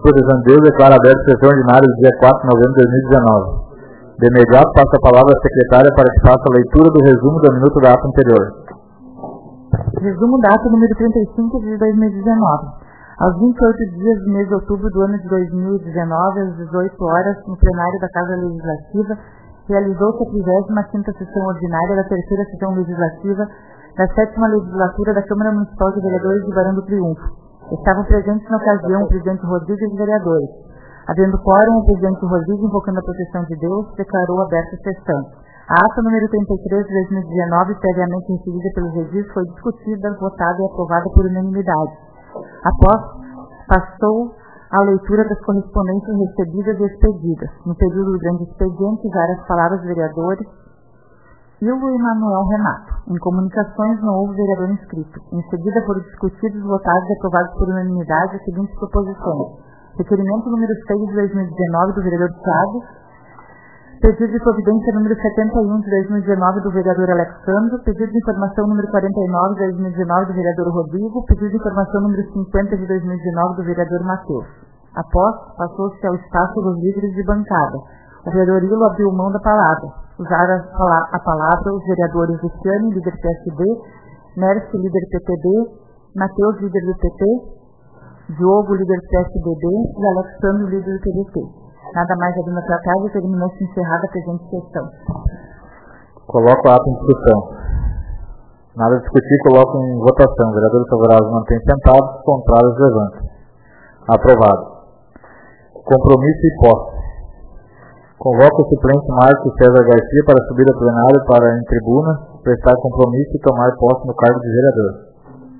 Proteção de Deus declara aberta a sessão ordinária do dia 4 de novembro de 2019. De imediato, passo a palavra à secretária para que faça a leitura do resumo da minuta da ata anterior. Resumo da ata número 35 de 2019. Aos 28 dias do mês de outubro do ano de 2019, às 18 horas, no plenário da Casa Legislativa, realizou-se a 35ª sessão ordinária da terceira sessão legislativa da 7ª legislatura da Câmara Municipal de Vereadores de Barão do Triunfo. Estavam presentes na ocasião o presidente Rodrigo e os vereadores. Havendo quórum, o presidente Rodrigo, invocando a proteção de Deus, declarou aberta a sessão. A ata número 33 de 2019, previamente recebida pelos registros, foi discutida, votada e aprovada por unanimidade. Após, passou a leitura das correspondências recebidas e expedidas. No período do grande expediente, usaram as palavras dos vereadores Silvio e Manuel Renato. Em comunicações, não houve vereador inscrito. Em seguida, foram discutidos, votados e aprovados por unanimidade as seguintes proposições. Requerimento número 6 de 2019 do vereador Thiago. Pedido de providência número 71 de 2019 do vereador Alexandro. Pedido de informação número 49 de 2019 do vereador Rodrigo. Pedido de informação número 50 de 2019 do vereador Matheus. Após, passou-se ao espaço dos líderes de bancada. O vereador Ilo abriu mão da palavra. Usaram a palavra os vereadores Luciano, líder PSD, Nércio, líder PTB, Matheus, líder do PT, Diogo, líder PSDB e Alexandre, líder do PDT. Nada mais havendo a tratar e terminou-se encerrada a presente sessão. Coloco a ata em discussão. Nada a discutir, coloco em votação. Vereadores favoráveis mantêm sentados, contrários levantem. Aprovado. Compromisso e posse. Convoco o suplente Marcos César Garcia para subir ao plenário para, em tribuna, prestar compromisso e tomar posse no cargo de vereador.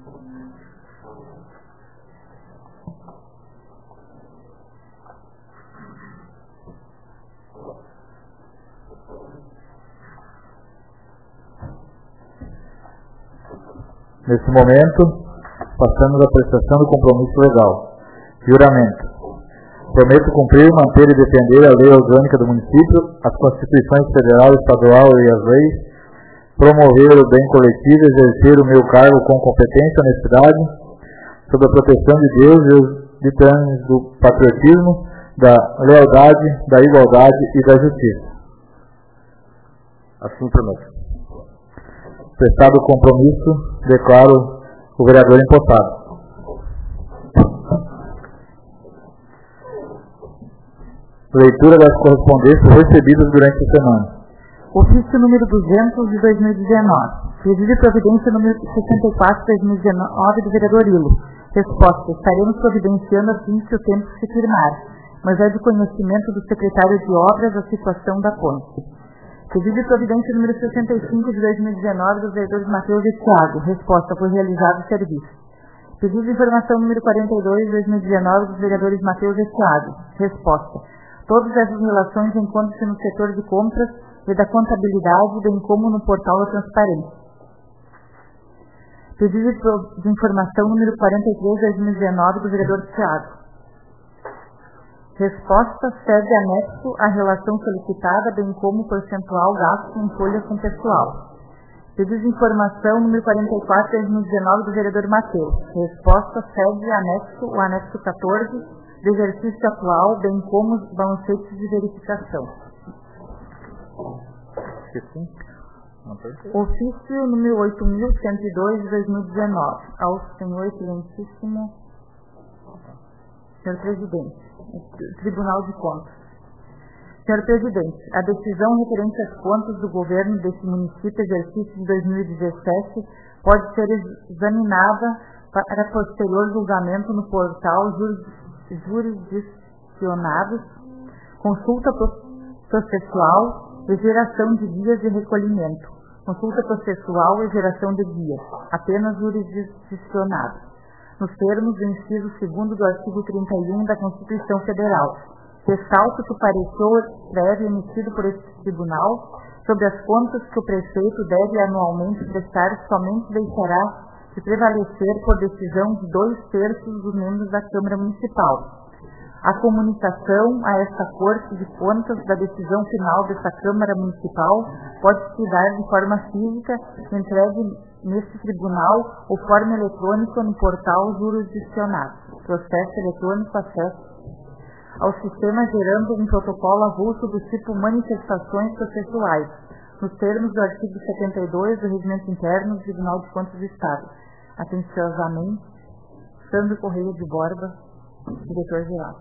Nesse momento, passamos à prestação do compromisso legal. Juramento. Prometo cumprir, manter e defender a lei orgânica do município, as constituições federal e estadual e as leis, promover o bem coletivo e exercer o meu cargo com competência e honestidade, sob a proteção de Deus e os ditames do patriotismo, da lealdade, da igualdade e da justiça. Assim prometo. Prestado o compromisso, declaro o vereador empossado. Leitura das correspondências recebidas durante a semana. Ofício número 200 de 2019. Pedido de providência número 64 de 2019 do vereador Ilo. Resposta. Estaremos providenciando assim que o tempo se firmar, mas é de conhecimento do secretário de Obras a situação da ponte. Pedido de providência número 65 de 2019 dos vereadores Matheus e Thiago. Resposta. Foi realizado o serviço. Pedido de informação número 42 de 2019 dos vereadores Matheus e Thiago. Resposta. Todas essas relações encontram-se no setor de compras e da contabilidade, bem como no portal da transparência. Pedido de informação número 43 de 2019 do vereador Thiago. Resposta. Cede anexo à relação solicitada, bem como percentual gasto em folha com pessoal. Pedido de informação número 44 de 2019 do vereador Matheus. Resposta. Cede anexo o anexo 14 do exercício atual, bem como os balancetes de verificação. Ofício número 8.102 de 2019, ao senhor excelentíssimo senhor presidente, Tribunal de Contas. Senhor presidente, a decisão referente às contas do governo deste município exercício de 2017 pode ser examinada para posterior julgamento no portal jurisdicionados, consulta processual e geração de guias de recolhimento. Consulta processual e geração de guias, apenas jurisdicionados, nos termos do inciso 2º do artigo 31 da Constituição Federal. Ressalto que o parecer prévio emitido por este tribunal sobre as contas que o prefeito deve anualmente prestar somente deixará de prevalecer por decisão de 2/3 dos membros da Câmara Municipal. A comunicação a esta Corte de Contas da decisão final desta Câmara Municipal pode-se dar de forma física, entregue neste tribunal ou forma eletrônica no portal jurisdicionado. Processo eletrônico acesso ao sistema, gerando um protocolo avulso do tipo manifestações processuais, nos termos do artigo 72 do Regimento Interno do Tribunal de Contas do Estado. Atenciosamente, Sandro Correia de Borba, diretor-geral.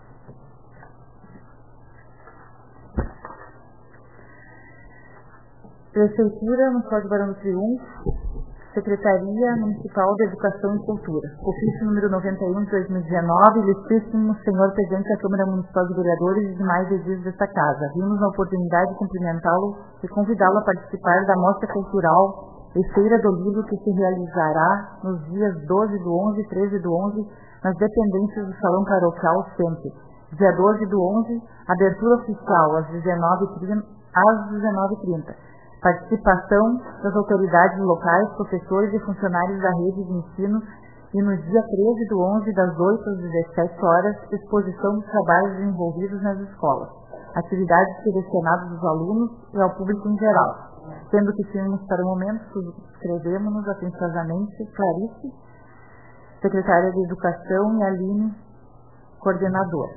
Prefeitura Municipal de Barão do Triunfo, Secretaria Municipal de Educação e Cultura. Ofício número 91 de 2019, ilustríssimo senhor presidente da Câmara Municipal de Vereadores e demais edis desta casa. Vimos a oportunidade de cumprimentá-lo e convidá-lo a participar da mostra cultural e Feira do Livro que se realizará nos dias 12 do 11 e 13 do 11 nas dependências do Salão Paroquial Sempre. Dia 12 do 11, abertura oficial às 19h30. Participação das autoridades locais, professores e funcionários da rede de ensino e no dia 13 do 11, das 8 às 17 horas, exposição dos trabalhos desenvolvidos nas escolas, atividades direcionadas aos alunos e ao público em geral, sendo que tínhamos para o momento, subscrevemos-nos atenciosamente Clarice, secretária de Educação, e Aline, coordenadora.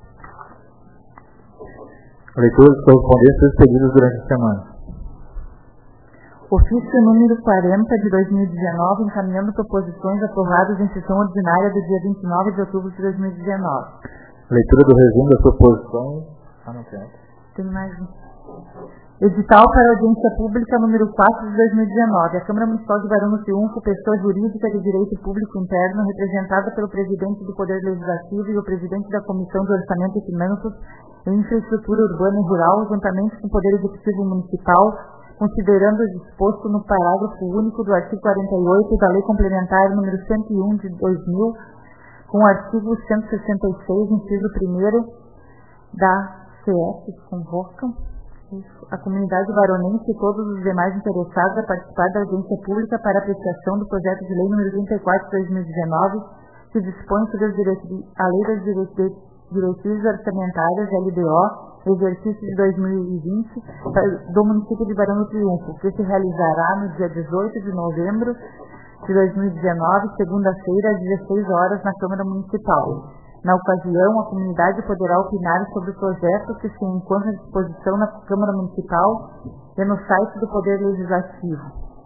Leitura dos correspondentes expedidos durante a semana. Ofício número 40 de 2019, encaminhando proposições aprovadas em sessão ordinária do dia 29 de outubro de 2019. Leitura do resumo das proposições. Tem mais um. Edital para audiência pública número 4 de 2019. A Câmara Municipal de Barão do Triunfo, pessoa jurídica de direito público interno, representada pelo presidente do Poder Legislativo e o presidente da Comissão de Orçamento e Finanças e Infraestrutura Urbana e Rural, juntamente com o Poder Executivo Municipal, considerando o disposto no parágrafo único do artigo 48 da Lei Complementar número 101 de 2000, com o artigo 166, inciso 1º da CF, convocam a comunidade baronense e todos os demais interessados a participar da audiência pública para apreciação do projeto de lei número 34 de 2019, que dispõe sobre a Lei das Diretrizes Orçamentárias, LDO, exercício de 2020 do município de Barão do Triunfo, que se realizará no dia 18 de novembro de 2019, segunda-feira, às 16 horas, na Câmara Municipal. Na ocasião, a comunidade poderá opinar sobre o projeto que se encontra à disposição na Câmara Municipal e no site do Poder Legislativo,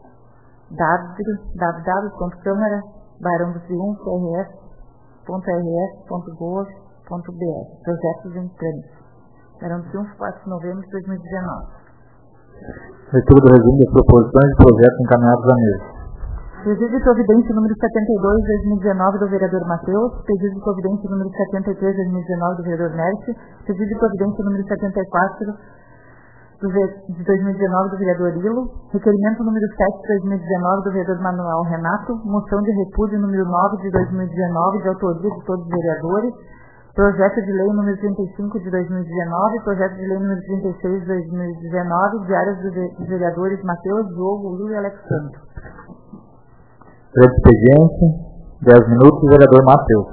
www.câmara-barão-do-triunfo.rs.gov.br. Projetos em trâmite. Barão do Triunfo, 4 de novembro de 2019. Leitura do resumo das proposições de projetos encaminhados à mesa. Pedido de providência número 72 de 2019 do vereador Mateus, pedido de providência número 73 de 2019 do vereador Mércio, pedido de providência número 74 de 2019 do vereador Ilo, requerimento número 7 de 2019 do vereador Manuel Renato, moção de repúdio número 9 de 2019 de autoria de todos os vereadores, projeto de lei número 35 de 2019, projeto de lei número 36 de 2019, diários dos vereadores Mateus, Diogo, Ilo e Alexandre. Durante expediência, 10 minutos, vereador Mateus.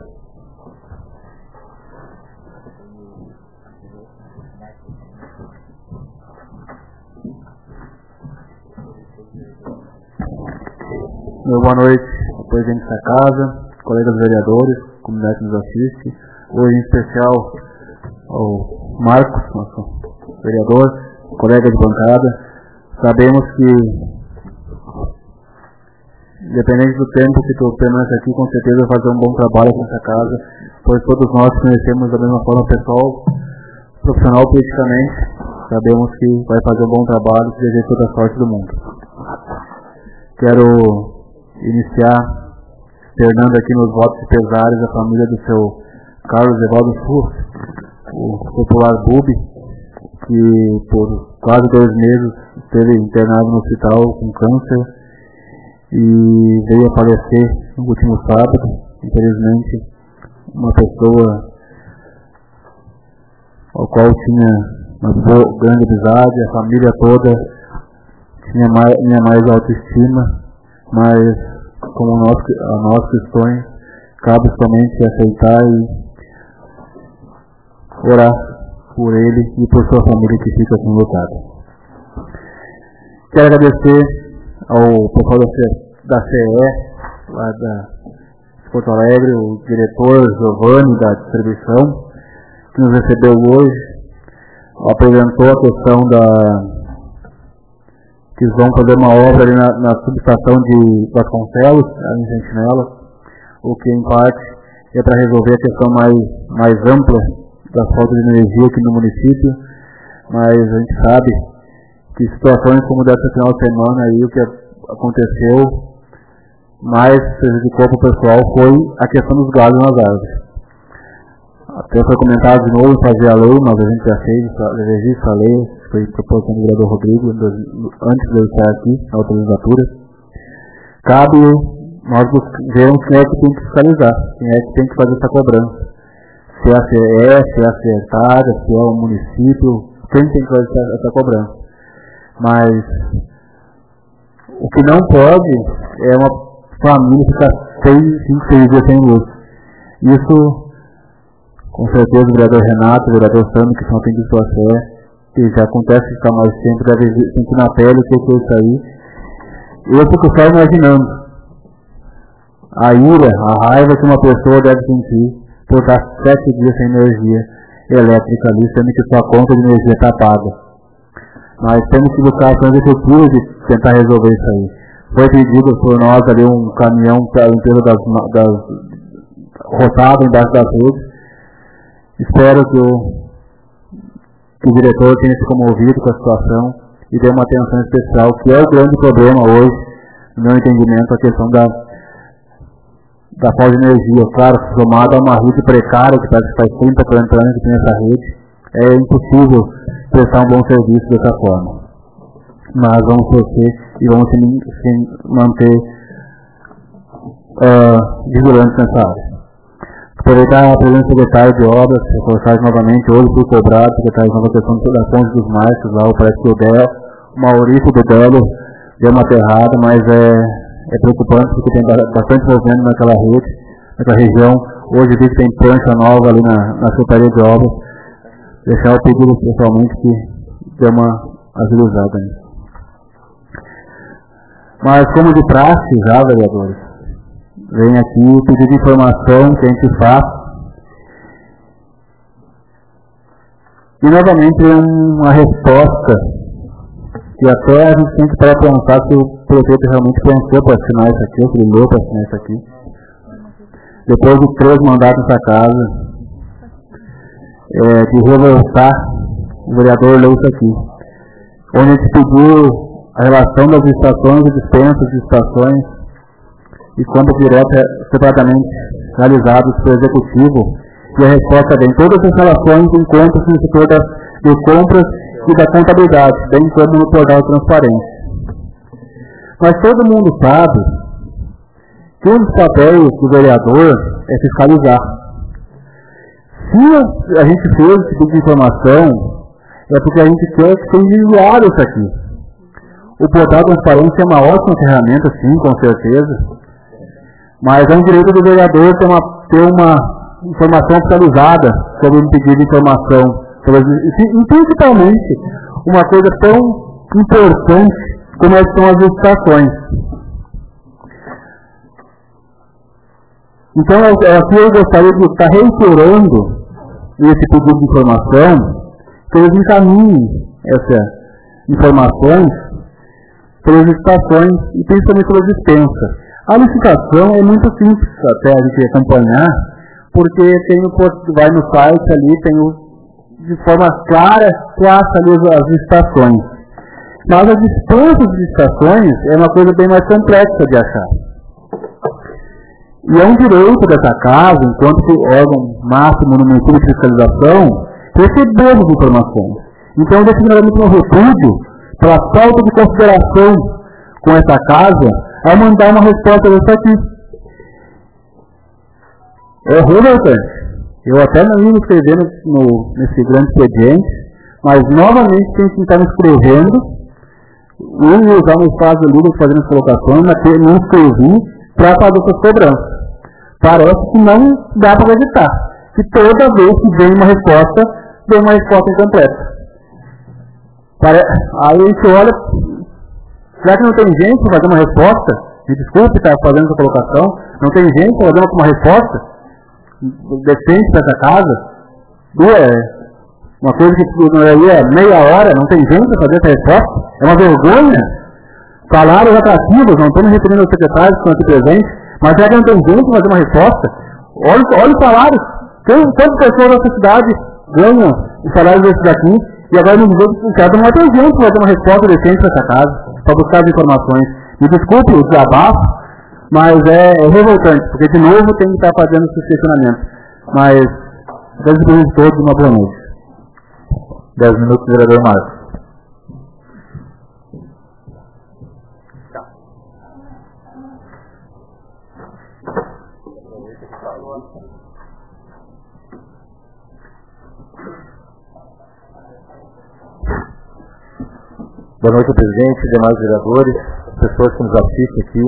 Boa noite, presidente da casa, colegas vereadores, comunidade que nos assiste. Hoje, em especial, ao Marcos, nosso vereador, colega de bancada. Sabemos que, independente do tempo que tu permanece aqui, com certeza vai fazer um bom trabalho nessa casa, pois todos nós conhecemos da mesma forma pessoal, profissional, politicamente. Sabemos que vai fazer um bom trabalho e desejo toda a sorte do mundo. Quero iniciar externando aqui meus votos e pesares à família do seu Carlos Evaldo Furth, o popular Bubi, que por quase 2 meses esteve internado no hospital com câncer e veio a falecer no último sábado. Infelizmente, uma pessoa ao qual tinha uma grande amizade, a família toda tinha mais autoestima, mas como a nós cristãos, cabe somente aceitar e orar por ele e por sua família que fica assim lutada. Quero agradecer ao pessoal da CE, lá de Porto Alegre, o diretor Giovanni da distribuição, que nos recebeu hoje, apresentou a questão que eles vão fazer uma obra ali na subestação de Vasconcelos, ali em Sentinela, o que em parte é para resolver a questão mais ampla da falta de energia aqui no município, mas a gente sabe que situações como dessa final de semana aí, o que aconteceu mais prejudicou para o pessoal foi a questão dos galhos nas árvores. Até foi comentado de novo em fazer a lei, mas a gente já fez essa lei, foi proposta do vereador Rodrigo antes de eu estar aqui, na outra legislatura. Cabe nós vermos quem é que tem que fiscalizar, quem é que tem que fazer essa cobrança. Se é a CE, se é a secretária, se é o município, quem tem que fazer essa cobrança. Mas o que não pode é uma família ficar 6 dias sem luz. Isso, com certeza, o vereador Renato, o vereador Sandro, que são atendidos pela CE, que já acontece de ficar mais tempo, deve sentir na pele o que é isso aí. Eu fico só imaginando a ira, a raiva que uma pessoa deve sentir por estar 7 dias sem energia elétrica ali, sendo que sua conta de energia está paga. Mas temos que buscar ações efetivas de tentar resolver isso aí. Foi pedido por nós ali um caminhão para a limpeza das rotado embaixo das redes. Espero que o diretor tenha se comovido com a situação e dê uma atenção especial, que é o grande problema hoje, no meu entendimento, a questão da falta de energia. Claro, somado a uma rede precária, que parece que faz 30, 40 anos que tem essa rede, é impossível prestar um bom serviço dessa forma. Mas vamos torcer e vamos se manter vigilantes nessa área. Aproveitar a presença do secretário de obras, reforçar novamente, hoje fui cobrado, secretário de nova questão da Ponte dos Marcos, lá parece que o Maurício do Belo deu uma aterrada, mas é preocupante porque tem bastante movimento naquela rede, naquela região. Hoje vi que tem prancha nova ali na Secretaria de Obras. Deixar o pedido pessoalmente que dê uma agilizada nisso. Mas como de praxe já, vereadores, vem aqui o pedido de informação que a gente faz. E novamente uma resposta que até a gente tem que parar para pensar se o prefeito realmente pensou para assinar isso aqui, ou se ele leu para assinar isso aqui. Depois de 3 mandatos nessa casa, de revoltar, o vereador leu isso aqui, onde a gente pediu a relação das estações e dispensas de estações e compras diretas separadamente realizadas pelo Executivo, e a resposta vem: todas as relações encontram-se no setor de compras e da contabilidade, bem como no portal de transparência. Mas todo mundo sabe que um dos papéis do vereador é fiscalizar. Se a gente fez esse tipo de informação, é porque a gente quer que seja enviado isso aqui. O portal de transparência é uma ótima ferramenta, sim, com certeza, mas é um direito do vereador ter uma informação atualizada sobre um pedido de informação, e principalmente uma coisa tão importante como são as licitações. Então, aqui eu gostaria de estar reiterando esse pedido de informação, que eles encaminhem essas informações pelas licitações e principalmente pelas dispensas. A licitação é muito simples até a gente acompanhar, porque vai no site ali, de forma clara, traça ali as licitações. Mas as dispensas de licitações é uma coisa bem mais complexa de achar. E é um direito dessa casa, enquanto órgão máximo no município de fiscalização, receber as informações. Então, definitivamente um repúdio pela falta de consideração com essa casa, é mandar uma resposta dessa aqui. É revoltante. Eu até não ia me escrever nesse grande expediente, mas novamente tem que estar me escrevendo e usar um espaço do livro fazendo as colocações, mas não escrevi para fazer essas cobranças. Parece que não dá para acreditar que toda vez que vem uma resposta, vem uma resposta incompleta. Aí a gente olha, será que não tem gente para fazer uma resposta? Me desculpe estar fazendo essa colocação, não tem gente para fazer uma resposta decente para essa casa? Uma coisa que é meia hora, não tem gente para fazer essa resposta. É uma vergonha. Salários atrativos, não estou me referindo aos secretários que estão aqui presentes, mas é que não tem gente para fazer uma resposta. Olha os salários. Quantas pessoas nessa cidade ganham os salários desses daqui, e agora me dizer que não vai ter gente para fazer uma resposta decente para essa casa, para buscar as informações. Me desculpe o desabafo, mas é revoltante, porque de novo tem que estar fazendo esses questionamentos. Mas, desejo a todos uma boa noite. 10 minutos, vereador Marcos. Boa noite, presidente, demais vereadores, pessoas que nos assistem aqui.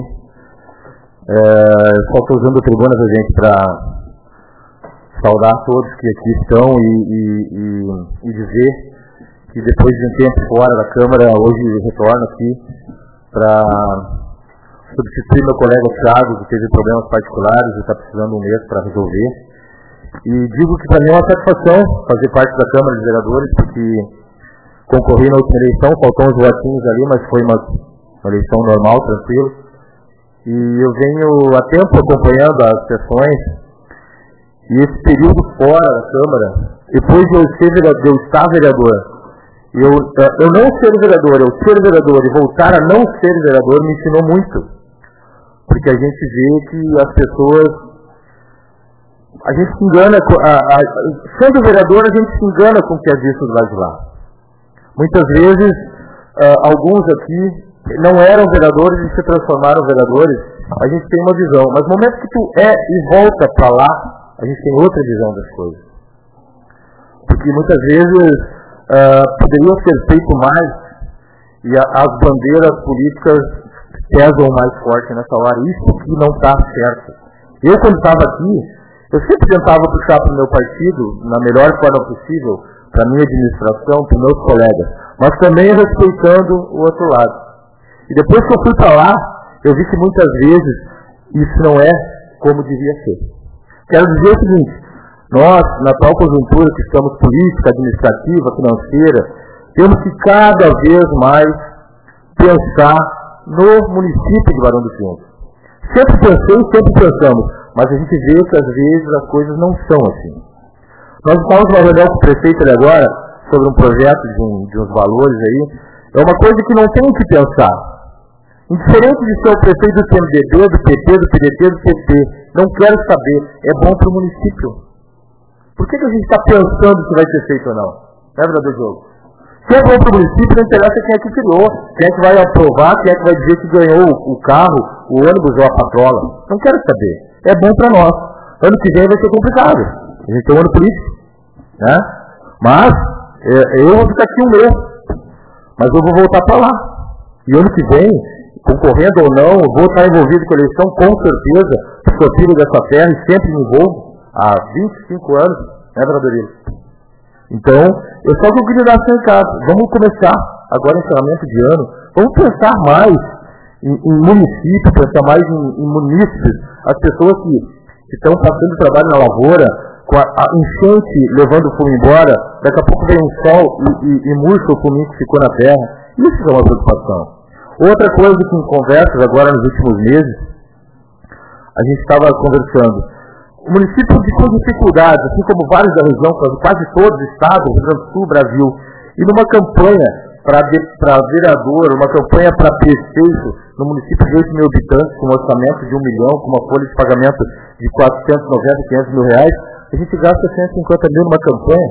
Só estou usando a tribuna, gente, para saudar todos que aqui estão e dizer que depois de um tempo fora da Câmara, hoje retorno aqui para substituir meu colega Thiago, que teve problemas particulares e está precisando de um mês para resolver. E digo que para mim é uma satisfação fazer parte da Câmara de Vereadores, porque concorri na última eleição, faltou uns votinhos ali, mas foi uma eleição normal, tranquilo. E eu venho há tempo acompanhando as sessões, e esse período fora da Câmara, depois de eu estar vereador, eu não ser vereador, eu ser vereador e voltar a não ser vereador me ensinou muito. Porque a gente vê que as pessoas, a gente se engana, sendo vereador a gente se engana com o que é visto do lado de lá. Muitas vezes, alguns aqui não eram vereadores e se transformaram em vereadores. A gente tem uma visão, mas no momento que tu e volta para lá, a gente tem outra visão das coisas. Porque muitas vezes poderia ser feito mais e as bandeiras políticas pesam mais forte nessa hora. Isso que não está certo. Eu, quando estava aqui, eu sempre tentava puxar para o meu partido, na melhor forma possível, para a minha administração, para os meus colegas, mas também respeitando o outro lado. E depois que eu fui para lá, eu vi que muitas vezes isso não é como devia ser. Quero dizer o seguinte: nós, na atual conjuntura que estamos política, administrativa, financeira, temos que cada vez mais pensar no município de Barão do Triunfo. Sempre pensei, sempre pensamos, mas a gente vê que às vezes as coisas não são assim. Nós estamos numa reunião com o prefeito ali agora, sobre um projeto de uns valores aí. É uma coisa que não tem o que pensar. Indiferente de ser o prefeito do PMDB, do PT, do PDT, do PP, não quero saber, é bom para o município. Por que a gente está pensando se vai ser feito ou não? Não é verdade, Diogo? Se é bom para o município, não interessa quem é que criou, quem é que vai aprovar, quem é que vai dizer que ganhou o carro, o ônibus ou a patrola. Não quero saber. É bom para nós. Ano que vem vai ser complicado. A gente tem um ano político, né? Mas eu vou ficar aqui um mês, mas eu vou voltar para lá. E ano que vem, concorrendo ou não, eu vou estar envolvido com a eleição, com certeza, sou filho dessa terra e sempre me envolvo, há 25 anos, né, vereador? Então, eu só que eu queria dar esse recado. Vamos começar, agora encerramento de ano, vamos pensar mais em municípios, pensar mais em munícipes, as pessoas que estão passando trabalho na lavoura, com a enchente levando o fumo embora, daqui a pouco vem um sol e murcha o fuminho que ficou na terra. Isso é uma preocupação. Outra coisa que em conversas agora nos últimos meses, a gente estava conversando. O município com dificuldades, assim como vários da região, quase todos os estados, Rio Grande do Sul, Brasil, e numa campanha para vereador, uma campanha para prefeito, no município de 8 mil habitantes, com um orçamento de 1 milhão, com uma folha de pagamento de 490, 500 mil reais, a gente gasta 150 mil numa campanha.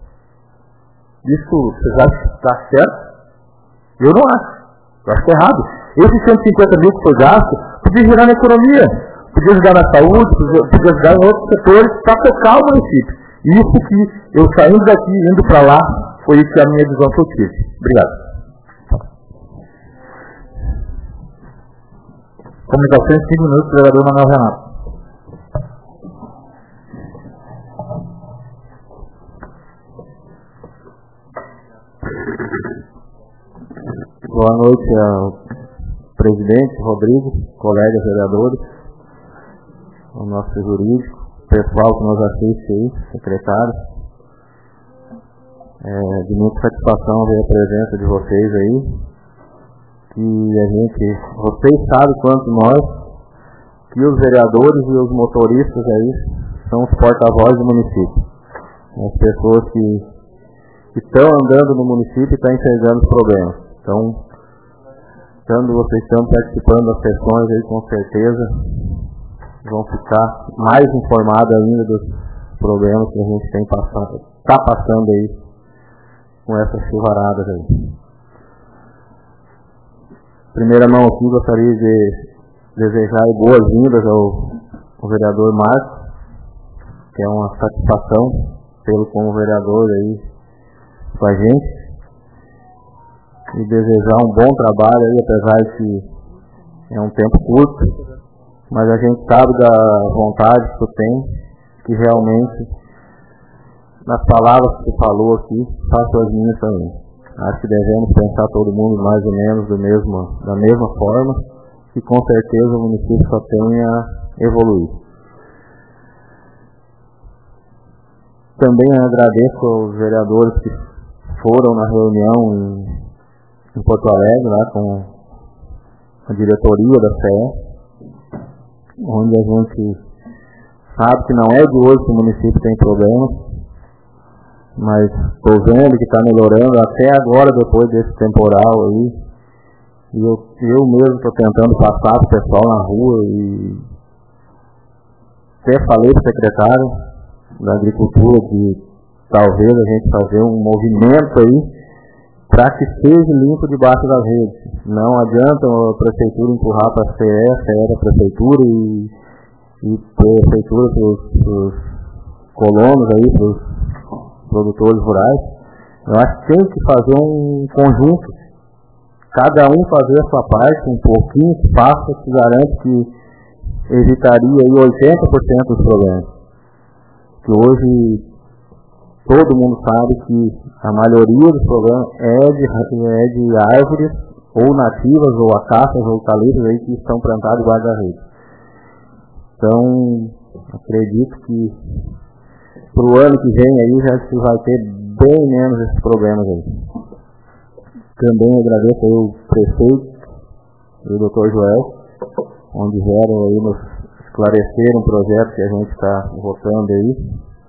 Isso, vocês acham que está certo? Eu não acho. Eu acho que é errado. Esses 150 mil que foi gasto, podia girar na economia, podia ajudar na saúde, podia ajudar em outros setores para tocar o município. E isso que eu saindo daqui, indo para lá, foi isso que a minha visão que eu tive. Obrigado. Comunicações, 5 minutos, vereador Manuel Renato. Boa noite ao presidente Rodrigo, colegas vereadores, ao nosso jurídico, pessoal que nos assiste aí, secretário. de muita satisfação ver a presença de vocês aí, que vocês sabem quanto nós, que os vereadores e os motoristas aí são os porta-vozes do município. As pessoas que estão andando no município e estão enxergando os problemas. Então, quando vocês estão participando das sessões aí, com certeza vão ficar mais informados ainda dos problemas que a gente está passando aí com essas chuvaradas aí. Primeira mão aqui, gostaria de desejar boas-vindas ao vereador Marcos, que é uma satisfação tê-lo como vereador aí com a gente, e desejar um bom trabalho aí, apesar de que é um tempo curto, mas a gente sabe da vontade que tu tem, que realmente nas palavras que tu falou aqui, faço as minhas também. Acho que devemos pensar todo mundo mais ou menos da mesma forma, e com certeza o município só tem a evoluir. Também agradeço aos vereadores que foram na reunião em Porto Alegre, lá com a diretoria da CE, onde a gente sabe que não é de hoje que o município tem problemas, mas estou vendo que está melhorando até agora, depois desse temporal aí. E eu mesmo estou tentando passar para o pessoal na rua e até falei para o secretário da Agricultura de talvez a gente fazer um movimento aí para que seja limpo debaixo das redes. Não adianta a prefeitura empurrar para a CE da prefeitura e prefeitura para os colonos aí, para os produtores rurais. Eu acho que tem que fazer um conjunto, cada um fazer a sua parte, um pouquinho que faça, que garante que evitaria aí 80% dos problemas. Que hoje todo mundo sabe que a maioria dos problemas é de árvores ou nativas, ou acácias, ou eucaliptos aí que estão plantados debaixo da rede. Então, acredito que para o ano que vem aí já se vai ter bem menos esses problemas aí. Também agradeço aí o prefeito e o Dr. Joel, onde vieram aí nos esclarecer um projeto que a gente está votando aí,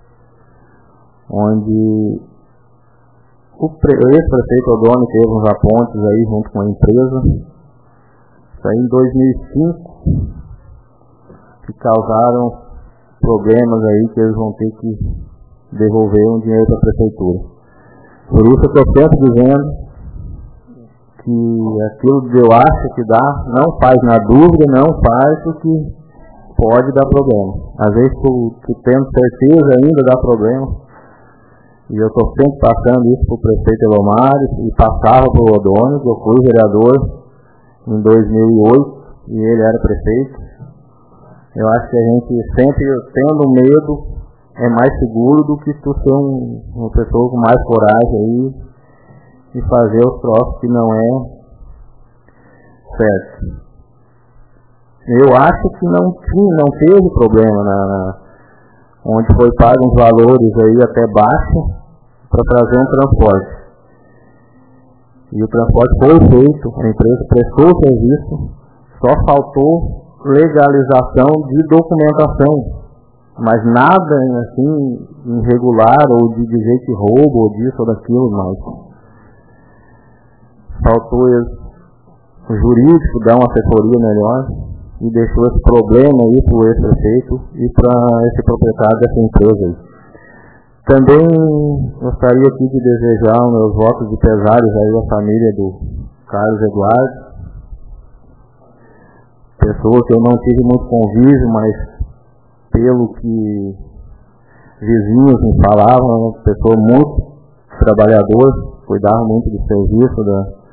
onde o ex-prefeito Odoni teve uns apontes aí junto com a empresa, isso aí em 2005, que causaram problemas aí que eles vão ter que devolver um dinheiro para a prefeitura. Por isso eu estou sempre dizendo que aquilo que eu acho que dá, não faz na dúvida, não faz porque pode dar problema. Às vezes tu tendo certeza ainda dá problema. E eu estou sempre passando isso para o prefeito Elomar e passava para o Odoni, que eu fui vereador em 2008 e ele era prefeito. Eu acho que a gente sempre tendo medo é mais seguro do que tu ser uma pessoa com mais coragem aí e fazer os troços que não é certo. Eu acho que não teve problema onde foi pago uns valores aí até baixo para trazer um transporte. E o transporte foi feito, a empresa prestou o serviço, só faltou legalização de documentação, mas nada assim irregular ou de dizer que roubo ou disso ou daquilo, mas faltou o jurídico dar uma assessoria melhor e deixou esse problema aí para o ex-prefeito e para esse proprietário dessa empresa aí. Também gostaria aqui de desejar os meus votos de pesares aí à família do Carlos Eduardo, pessoa que eu não tive muito convívio, mas pelo que vizinhos me falavam, uma pessoa muito trabalhadora, cuidava muito do serviço,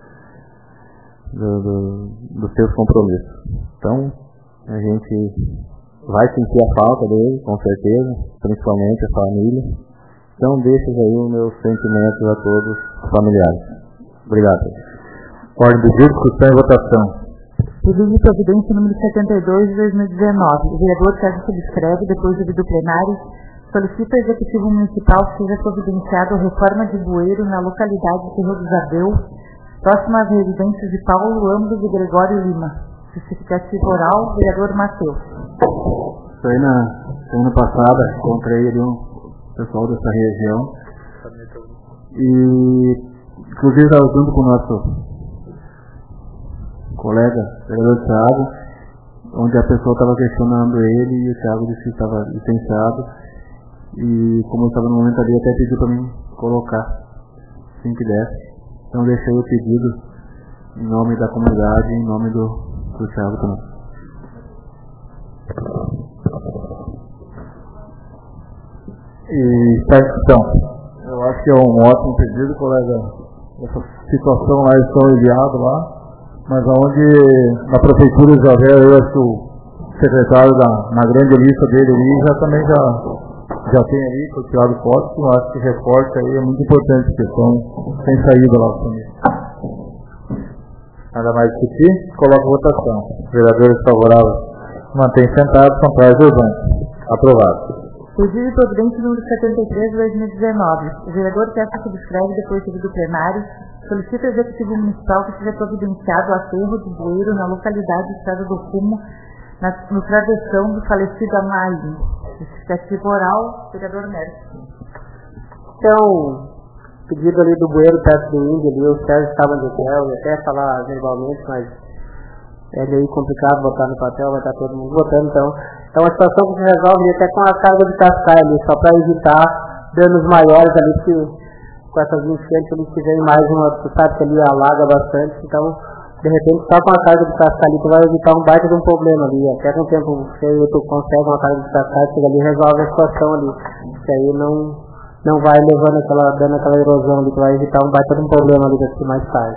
dos seus compromissos. Então, a gente vai sentir a falta dele, com certeza, principalmente a família. Então, deixo aí os meus sentimentos a todos os familiares. Obrigado. Ordem do dia, discussão e votação. Pedido de providência número 72 de 2019. O vereador Sérgio subscreve, depois do plenário, Solicita ao Executivo Municipal que seja providenciado a reforma de bueiro na localidade de Terreiro dos Abreu, próxima às residências de Paulo Ambros e Gregório Lima. Justificativo oral, vereador Matheus. Isso aí na semana passada, encontrei ali um pessoal dessa região e inclusive estava junto com o nosso colega, vereador Thiago, onde a pessoa estava questionando ele e o Thiago disse que estava licenciado e como eu estava no momento ali até pediu para mim colocar assim que desse. Então deixei o pedido em nome da comunidade e em nome do Thiago também. E está em discussão. Eu acho que é um ótimo pedido, colega. Essa situação lá está enviado lá, mas onde na prefeitura já vê, eu acho que o secretário na grande lista dele ali já tem ali, foi tirado foto, eu acho que reporte aí é muito importante, porque estão sem saída lá também. Nada mais discutir, coloca votação. Vereadores favoráveis mantém sentados, contrários urbanos. Aprovado. Pedido de providência número 73 de 2019. O vereador que essa subscreve depois do plenário solicita ao Executivo Municipal que seja providenciado o aterro de bueiro na localidade de Estrada do Fumo, no travessão do falecido Amarim. Justificativo oral, vereador Mércio. Então, pedido ali do bueiro perto do Índio, ali, o Sérgio estava no hotel, ia até falar verbalmente, mas é meio complicado botar no papel, vai estar todo mundo votando, então é uma situação que se resolve até com a carga de cascaia ali, só para evitar danos maiores ali, porque com essas enchentes ali que vem mais uma, tu sabe que ali alaga bastante, então de repente só com a carga de cascaia ali tu vai evitar um baita de um problema ali, até com o tempo tu consegue uma carga de cascaia, chega ali e resolve a situação ali, que aí não vai dando aquela erosão ali, tu vai evitar um baita de um problema ali daqui mais tarde.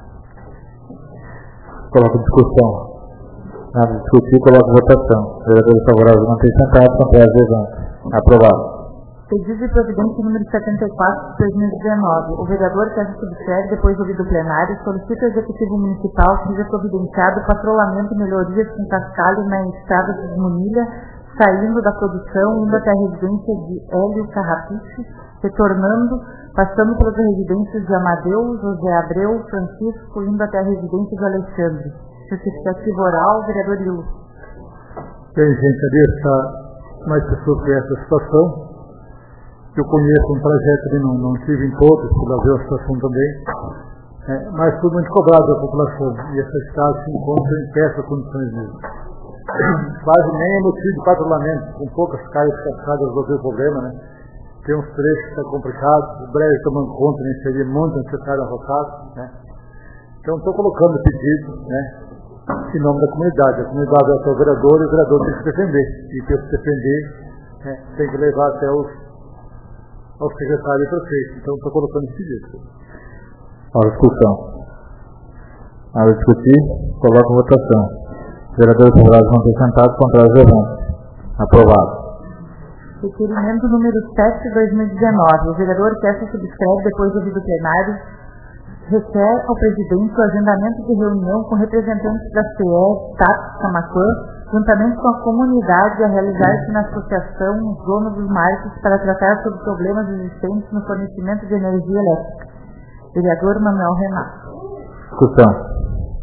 Coloca discussão. Nada discutir, coloca votação. Vereadores favoráveis mantém sentados, contrários urbanos. Aprovado. Pedido de providência número 74 de 2019. O vereador que se subscreve depois do ouvido plenário solicita ao Executivo Municipal que seja providenciado o patrulhamento e melhorias com cascalho na estrada de Desmunilha, saindo da produção, indo até a residência de Hélio Carrapiche, retornando, passando pelas residências de Amadeu, José Abreu, Francisco, indo até a residência de Alexandre. Justificativo oral, vereador Lilo. Bem, gente, ali está mais pessoas que essa situação. Eu conheço um trajeto ali, não tive em todos, para ver a situação também. Mas foi muito cobrado da população. E essa estrada se encontra em péssimas condições mesmo. Quase nem é motivo de patrulhamento, com poucas cargas cascadas resolver o problema, né? Tem uns trechos que estão complicados, o brejo tomando conta, né? Seria muito necessário arrotado, né? Então estou colocando o pedido, né? Em nome da comunidade. A comunidade é o vereador e o vereador tem que se defender. E para se defender, né, tem que levar até ao secretário e prefeito. Então estou colocando esse pedido. Hora de discussão. Hora de discutir, coloca a votação. Vereadores favoráveis mantém sentados, contrários urbanos. Aprovado. Requerimento número 7 de 2019. O vereador que essa subscreve depois do ouvido plenário requer ao presidente o agendamento de reunião com representantes da CE, TAP, Camaquã, juntamente com a comunidade, a realizar-se na associação Zona dos Marcos para tratar sobre problemas existentes no fornecimento de energia elétrica. Vereador Manuel Renato. Discussão.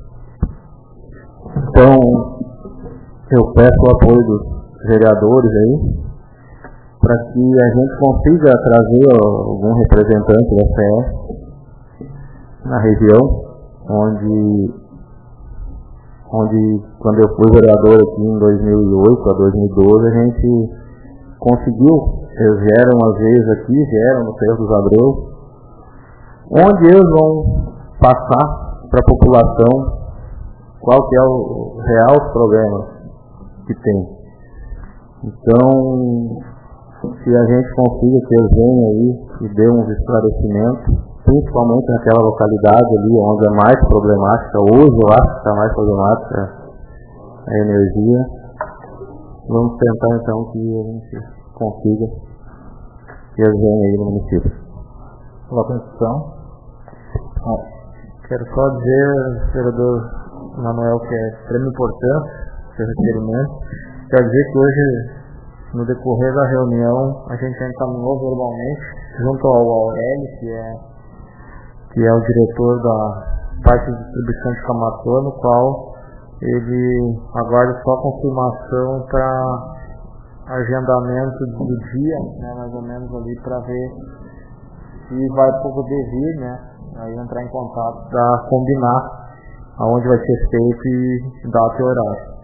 Então, eu peço o apoio dos vereadores aí, para que a gente consiga trazer algum representante da CE na região, onde quando eu fui vereador aqui em 2008 a 2012, a gente conseguiu, eles vieram às vezes aqui, vieram no Terreiro dos Abreu, onde eles vão passar para a população qual que é o real problema que tem. Então, se a gente consiga que eles venham aí e dê uns esclarecimentos, principalmente naquela localidade ali onde é mais problemática, hoje eu acho que está mais problemática a energia, vamos tentar então que a gente consiga que eles venham aí no município. Coloca a discussão. Quero só dizer, vereador Manuel, que é de extrema importância esse requerimento. Quero dizer que hoje no decorrer da reunião, a gente encaminhou verbalmente, junto ao Aurélio, que é o diretor da parte de distribuição de Camaquã, no qual ele aguarda só confirmação para agendamento do dia, né, mais ou menos ali, para ver se vai poder vir, né, aí entrar em contato para combinar aonde vai ser feito e data e horário.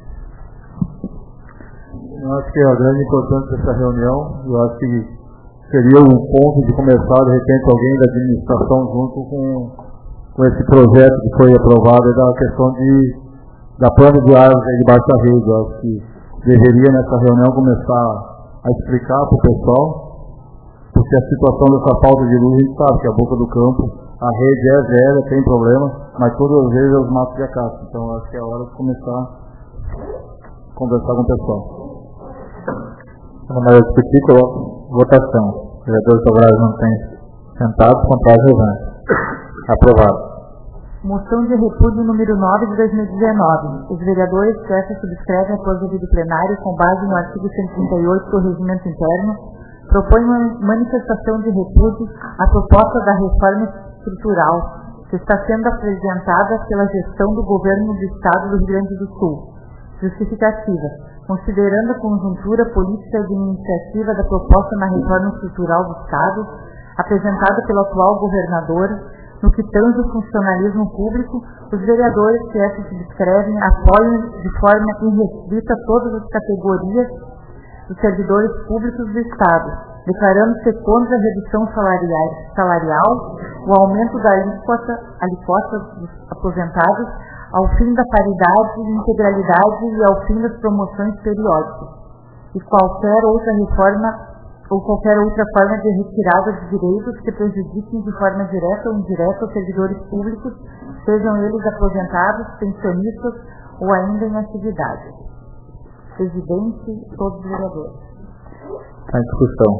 Eu acho que a grande importância dessa reunião, eu acho que seria um ponto de começar, de repente, alguém da administração junto com esse projeto que foi aprovado da questão da plano de áreas de baixa rede. Eu acho que deveria nessa reunião começar a explicar para o pessoal, porque a situação dessa falta de luz, a gente sabe que a boca do campo, a rede é zero, tem problema, mas todas as vezes os matos de acácia. Então eu acho que é a hora de começar a conversar com o pessoal. Na maioria discutir, coloco votação. O vereador Sobrado não tem sentado, contrário relevante. Aprovado. Moção de repúdio número 9 de 2019. Os vereadores que essa subscrevem após o vídeo plenário, com base no artigo 138 do Regimento Interno, propõem uma manifestação de repúdio à proposta da reforma estrutural que está sendo apresentada pela gestão do Governo do Estado do Rio Grande do Sul. Justificativa. Considerando a conjuntura política e administrativa da proposta na reforma estrutural do Estado, apresentada pelo atual governador, no que tange o funcionalismo público, os vereadores que essa subscrevem apoiam de forma irrestrita todas as categorias dos servidores públicos do Estado, declarando-se contra a redução salarial, o aumento da alíquota dos aposentados, ao fim da paridade e integralidade e ao fim das promoções periódicas, e qualquer outra reforma ou qualquer outra forma de retirada de direitos que prejudiquem de forma direta ou indireta os servidores públicos, sejam eles aposentados, pensionistas ou ainda em atividade. Presidente e todos os vereadores. Está em discussão.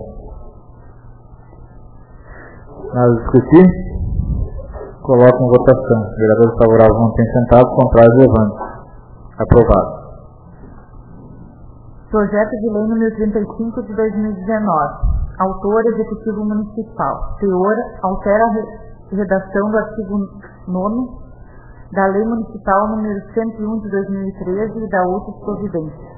Nada a discutir? Coloco em votação. Vereadores favoráveis não têm sentado, contrários levante. Aprovado. Projeto de lei número 35 de 2019. Autor Executivo Municipal. Teor altera a redação do artigo 9 da Lei Municipal número 101 de 2013 e da outras providências.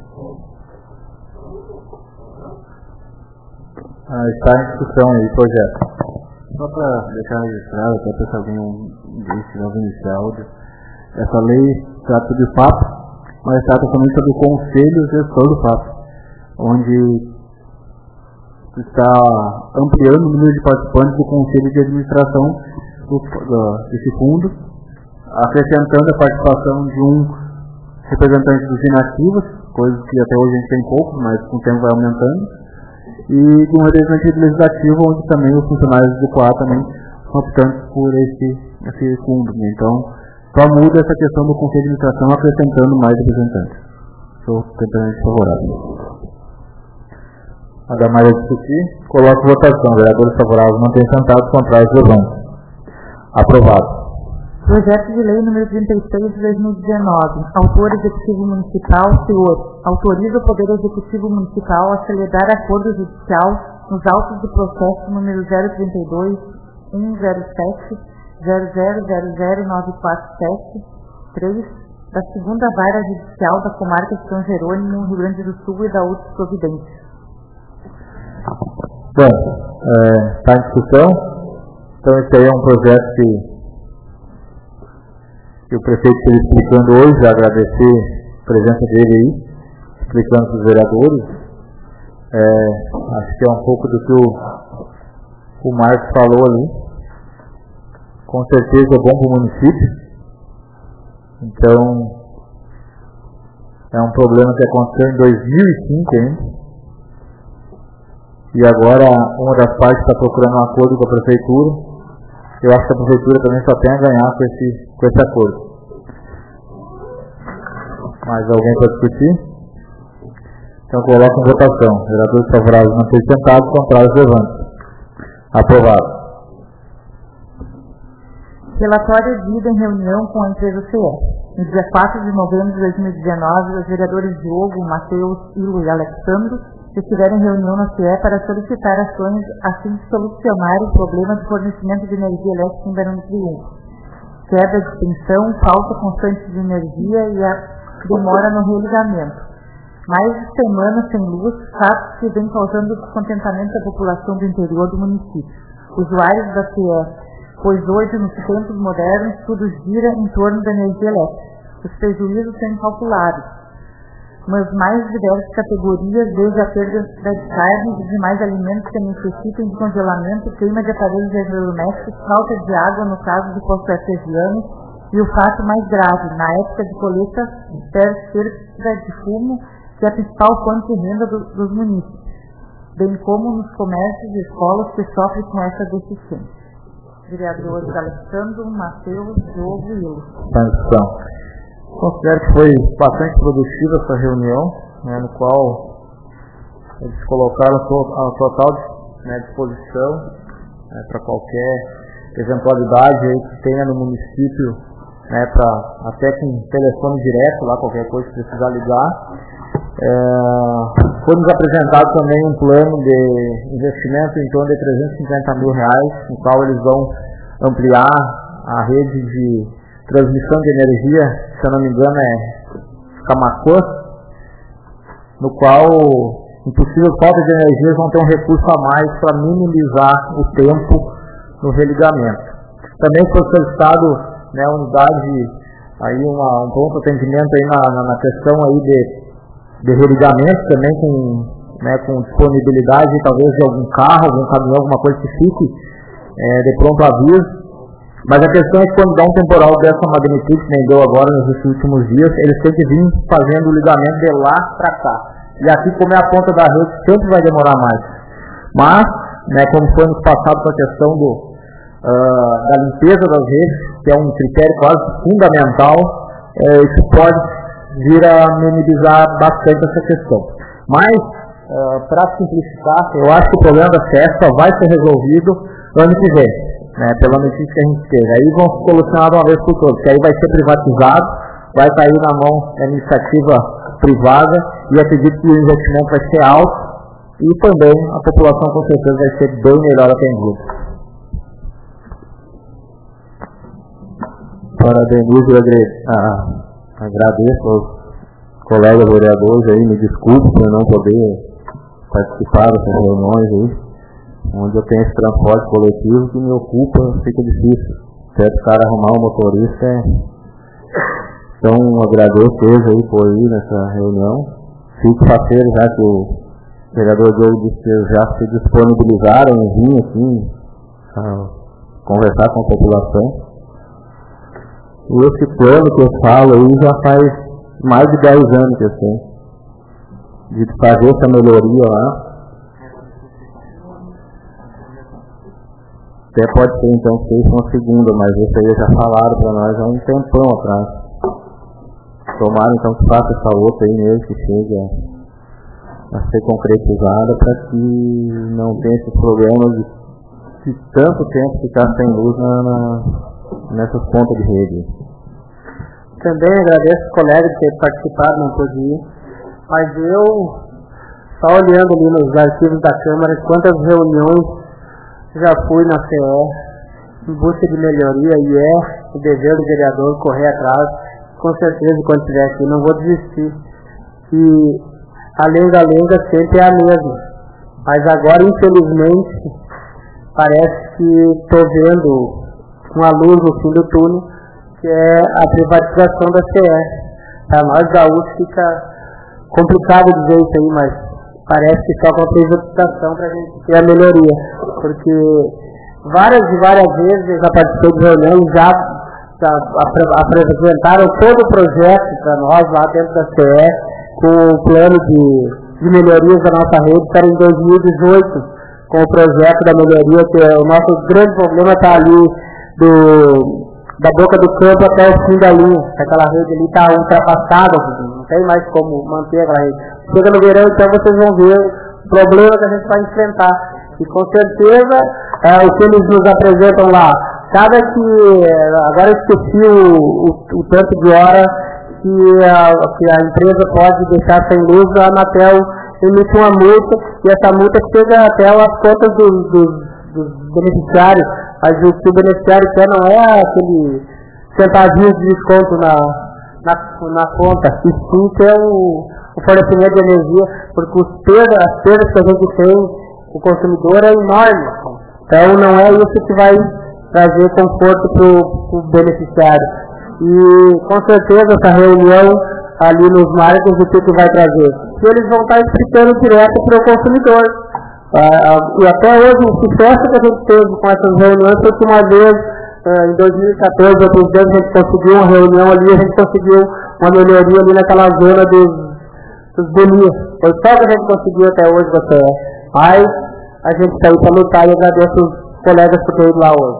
Está em discussão aí o projeto. Só para deixar registrado, até para se alguém estiver ouvindo esse áudio, essa lei trata de fato, mas trata também sobre o Conselho Gestor do fato, onde está ampliando o número de participantes do Conselho de Administração desse fundo, acrescentando a participação de um representante dos inativos, coisas que até hoje a gente tem poucos, mas com o tempo vai aumentando, e de um representante legislativo, onde também os funcionários do COA também são optantes por esse fundo. Então, só muda essa questão do Conselho de Administração, acrescentando mais representantes. Sou completamente favorável. Nada mais a discutir? Coloco votação. Vereadores favoráveis não têm sentado, contrários levante. Aprovado. Projeto de lei número 36 de 2019. Autor Executivo Municipal, senhor. Autoriza o Poder Executivo Municipal a celebrar acordo judicial nos autos do processo número 032 107 00000947 3 da segunda vara judicial da comarca de São Jerônimo, Rio Grande do Sul e da outras providências. Bom, está em discussão. Então esse aí é um projeto que o prefeito está explicando hoje, agradecer a presença dele aí, explicando para os vereadores. Acho que é um pouco do que o Marcos falou ali. Com certeza é bom para o município. Então, é um problema que aconteceu em 2005 ainda. E agora uma das partes está procurando um acordo com a prefeitura. Eu acho que a prefeitura também só tem a ganhar com esse acordo. Mais alguém para discutir? Então coloco em votação. Vereadores favoráveis não têm sentado, contrários levante. Aprovado. Relatório dito em reunião com a empresa CE. No dia 4 de novembro de 2019, os vereadores Diogo, Matheus, Ilo e Alexandro estiveram em reunião na CE para solicitar ações a fim de solucionar o problema de fornecimento de energia elétrica em Barão do Triunfo. Queda de tensão, falta constante de energia e a demora no religamento. Mais de semanas sem luz, fatos que vem causando descontentamento da população do interior do município. Usuários da CE, pois hoje, nos tempos modernos, tudo gira em torno da energia elétrica. Os prejuízos são incalculáveis, mas mais diversas categorias, desde a perda das carnes e demais alimentos que necessitam de congelamento, queima de aparelhos eletrodomésticos, falta de água no caso de postos artesianos e o fato mais grave, na época de colheita, perda de fumo, que é a principal fonte de renda dos municípios, bem como nos comércios e escolas que sofrem com essa deficiência. Vereadores Alexandre, Matheus, Diogo e eu. Considero que foi bastante produtiva essa reunião, no qual eles colocaram a total disposição para qualquer eventualidade aí que tenha no município, até com telefone direto, lá qualquer coisa que precisar ligar. Foi nos apresentado também um plano de investimento em torno de R$350 mil, no qual eles vão ampliar a rede de transmissão de energia, se eu não me engano é Camacuã, no qual, em possível falta de energia, vão ter um recurso a mais para minimizar o tempo no religamento. Também foi solicitado unidade, aí um pronto atendimento aí na questão aí de religamento, também com disponibilidade talvez de algum carro, algum caminhão, alguma coisa que fique de pronto aviso. Mas a questão é que quando dá um temporal dessa magnitude, que nem deu agora nesses últimos dias, eles têm que vir fazendo o ligamento de lá para cá. E aqui, como é a ponta da rede, sempre vai demorar mais. Mas, como foi nos passado com a questão da limpeza das redes, que é um critério quase fundamental, isso pode vir a minimizar bastante essa questão. Mas, para simplificar, eu acho que o problema da CE só vai ser resolvido ano que vem. Pela notícia que a gente teve. Aí vão se solucionar de uma vez por todas, que aí vai ser privatizado, vai cair na mão da iniciativa privada e acredito que o investimento vai ser alto e também a população com certeza vai ser bem melhor atendida. Parabenizo e agradeço aos colegas vereadores aí, me desculpe por não poder participar dessas reuniões aí. Onde eu tenho esse transporte coletivo que me ocupa, fica difícil. Até o cara arrumar um motorista. Então, agradeço eles aí por ir nessa reunião. Fico faceiro já que o vereador Diogo disse que já se disponibilizaram em vir aqui a conversar com a população. E esse plano que eu falo aí já faz mais de 10 anos que eu tenho. De fazer essa melhoria lá. Até pode ser então que seja uma segunda, mas isso aí já falaram para nós há um tempão atrás. Tomara então que faça essa outra aí mesmo, que chegue a ser concretizada para que não tenha esses problemas de tanto tempo ficar sem luz nessas pontas de rede. Também agradeço os colegas de ter participado, não pude ir, mas eu, só olhando ali nos arquivos da Câmara, quantas reuniões já fui na CE em busca de melhoria e é o dever do vereador correr atrás. Com certeza, quando estiver aqui, não vou desistir. E a lenga sempre é a mesma. Mas agora, infelizmente, parece que estou vendo uma luz no fim do túnel, que é a privatização da CE. Para nós gaúchos fica complicado dizer isso aí, mas parece que só com a privatização para a gente ter a melhoria, porque várias e várias vezes eu já participei de reuniões, já apresentaram todo o projeto para nós lá dentro da CE, com o plano de melhorias da nossa rede, para em 2018, com o projeto da melhoria, que o nosso grande problema está ali da boca do campo até o fim da linha, aquela rede ali está ultrapassada, não tem mais como manter aquela rede. Chega no verão, então vocês vão ver o problema que a gente vai enfrentar. E com certeza, o que eles nos apresentam lá, agora eu esqueci o tanto de hora que a empresa pode deixar sem luz, a Anatel emite uma multa, e essa multa chega até as contas dos beneficiários. Mas o que o beneficiário quer não é aquele centavinho de desconto na conta, e sim que é o fornecimento de energia, porque as perdas que a gente tem, o consumidor, é enorme. Então não é isso que vai trazer conforto para o beneficiário. E com certeza essa reunião ali nos marcos, o que vai trazer? Que eles vão estar explicando direto para o consumidor. E até hoje o sucesso que a gente teve com essas reuniões foi que uma vez, em 2014, outros anos, a gente conseguiu uma reunião ali, a gente conseguiu uma melhoria ali naquela zona dos bolinhos. Foi só que a gente conseguiu até hoje, você. Mas a gente está aí para lutar e agradeço os colegas por terem ido lá hoje.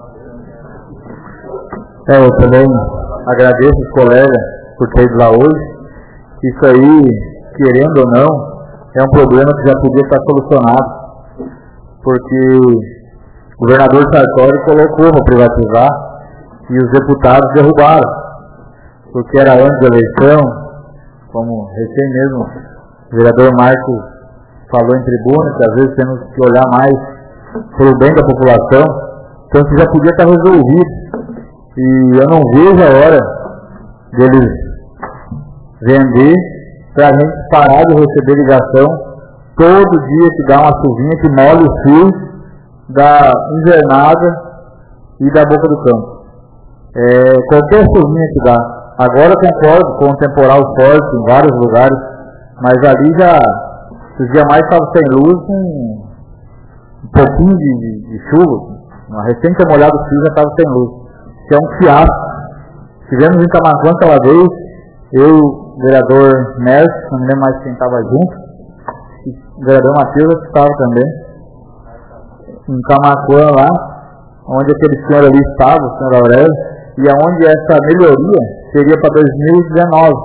Eu também agradeço os colegas por terem ido lá hoje. Isso aí, querendo ou não, é um problema que já podia estar solucionado, porque o governador Sartori colocou para privatizar e os deputados derrubaram, porque era antes da eleição, como recém mesmo o vereador Marcos falou em tribuna, que às vezes temos que olhar mais pelo bem da população, então isso já podia estar resolvido, e eu não vejo a hora deles vender para a gente parar de receber ligação todo dia que dá uma chuvinha que molha o fio da invernada e da boca do campo. Qualquer chuvinha que dá. Agora concordo com o temporal forte em vários lugares, mas ali já, os dias mais estavam sem luz, um pouquinho de chuva, uma recente molhada do fio já estava sem luz, que é um fiasco. Tivemos em Camaquã aquela vez, eu, o vereador Mércio, não me lembro mais quem estava junto, e o vereador Matheus estava também, em Camaquã lá, onde aquele senhor ali estava, o senhor Aurélio, e aonde essa melhoria seria para 2019.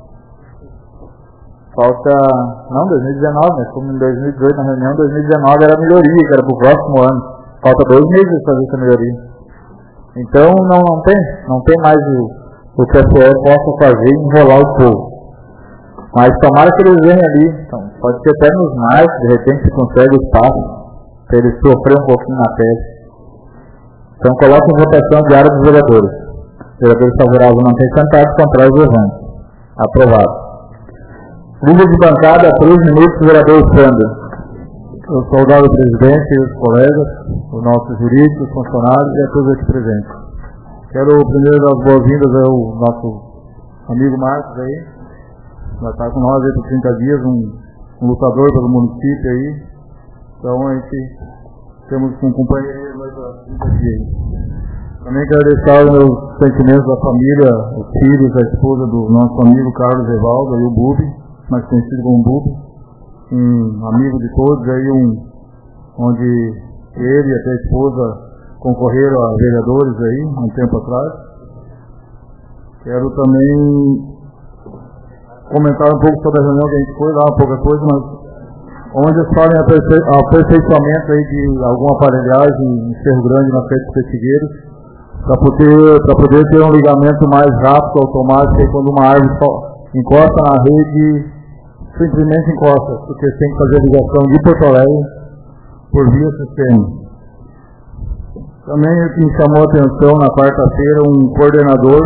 Falta, não 2019, mas como em 2018 na reunião, 2019 era a melhoria, que era para o próximo ano. Falta 2 meses para fazer essa melhoria. Então não tem mais o que a CE possa fazer e enrolar o povo. Mas tomara que eles venham ali, então, pode ser até nos marcos, de repente se consegue espaço, para eles sofrerem um pouquinho na pele. Então coloque em votação diária dos vereadores. Vereadores favoráveis não tem sentados, contrários errantes. Aprovado. Líder de bancada, 3 minutos, vereador Sandro. Eu saudar o presidente e os colegas, os nossos jurídicos, funcionários e a todos aqui presentes. Quero primeiro dar as boas-vindas ao nosso amigo Marcos aí. Já está com nós aí por 30 dias, um lutador pelo município aí. Então a gente temos um companheiro mais para 30 dias. Também quero deixar os meus sentimentos da família, os filhos, a esposa do nosso amigo Carlos Evaldo, aí o Bubi, mais conhecido como Bubi, um amigo de todos, aí onde ele e até a esposa concorreram a vereadores aí, um tempo atrás. Quero também comentar um pouco sobre a reunião que a gente foi lá, pouca coisa, mas onde eles fazem aperfeiçoamento aí de alguma aparelhagem em Cerro Grande, na frente dos Pestigueiros, para poder ter um ligamento mais rápido, automático, aí quando uma árvore encosta na rede, simplesmente encosta, porque tem que fazer a ligação de Porto Alegre por via sistema. Também o que me chamou a atenção na quarta-feira, um coordenador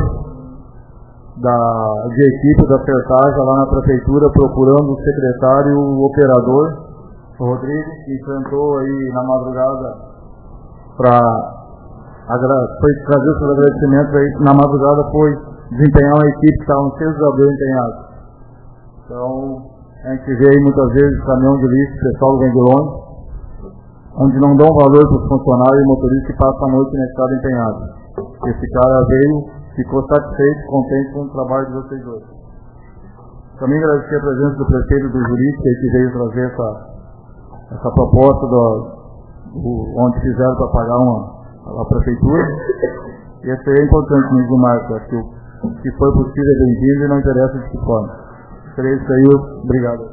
de equipe da Sertaja lá na prefeitura procurando o secretário, o operador, o Rodrigo, que enfrentou aí na madrugada para trazer seus agradecimentos aí, na madrugada foi desempenhar uma equipe que estava no 6 de abril empenhado. Então, a gente vê aí muitas vezes caminhão de lixo, o pessoal vem de longe, onde não dão valor para os funcionários e motoristas que passam a noite na estrada empenhado. Esse cara veio, ficou satisfeito, contente com o trabalho de vocês dois. Também agradecer a presença do prefeito do jurídico que veio trazer essa proposta onde fizeram para pagar a prefeitura. E esse aí é importante, mesmo, Marcos. Acho que o que foi possível é bem-vindo e não interessa de que forma. Seria isso aí, obrigado.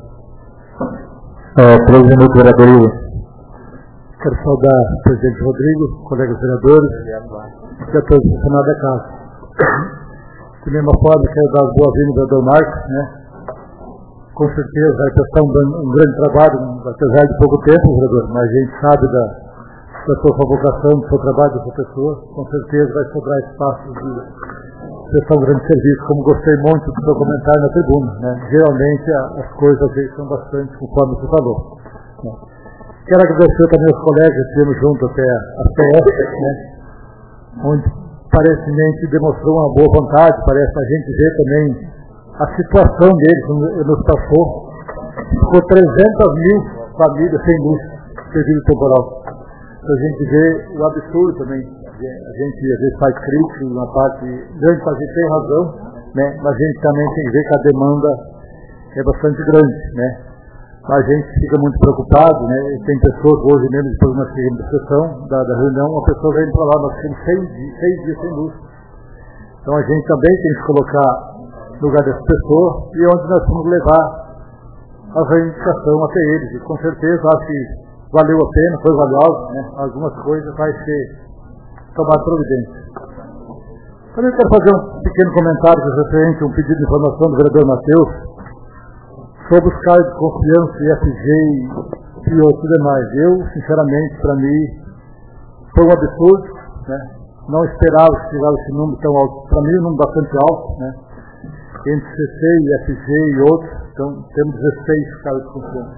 3 minutos, vereador Ivo. Quero saudar o presidente Rodrigo, colegas vereadores e a todos os funcionários da casa. De mesma forma, quero dar as boas-vindas ao vereador Marcos, né? com certeza vai prestar um grande trabalho, apesar de pouco tempo, vereador, mas a gente sabe da sua vocação, do seu trabalho, da sua pessoa, com certeza vai sobrar espaço de prestar um grande serviço, como gostei muito do seu comentário na tribuna, né? Geralmente as coisas às vezes são bastante conforme você falou, né? Quero agradecer também aos colegas que estivemos juntos até a PS, né? Onde parecidamente demonstrou uma boa vontade, parece a gente ver também a situação deles, nos passou, ficou 300 mil famílias sem luz, serviço temporal. Então a gente vê o absurdo também, a gente às vezes faz crítica, uma parte, grande parte tem razão, né? Mas a gente também tem que ver que a demanda é bastante grande, né? A gente fica muito preocupado, né? Tem pessoas hoje mesmo, depois nós chegamos da sessão, da reunião, uma pessoa vem para lá, nós temos 6 dias sem luz. Então a gente também tem que colocar no lugar dessas pessoas e onde nós vamos levar a reivindicação até eles. E com certeza acho que valeu a pena, foi valioso, né? Algumas coisas vai ser tomar providência. Também quero fazer um pequeno comentário referente a um pedido de informação do vereador Matheus sobre os cargos de confiança, IFG e outros demais. Eu, sinceramente, para mim, foi um absurdo, né? Não esperava que chegasse esse número tão alto. Para mim, um número bastante alto, né? Entre CC, IFG e outros, então temos 16 cargos de confiança.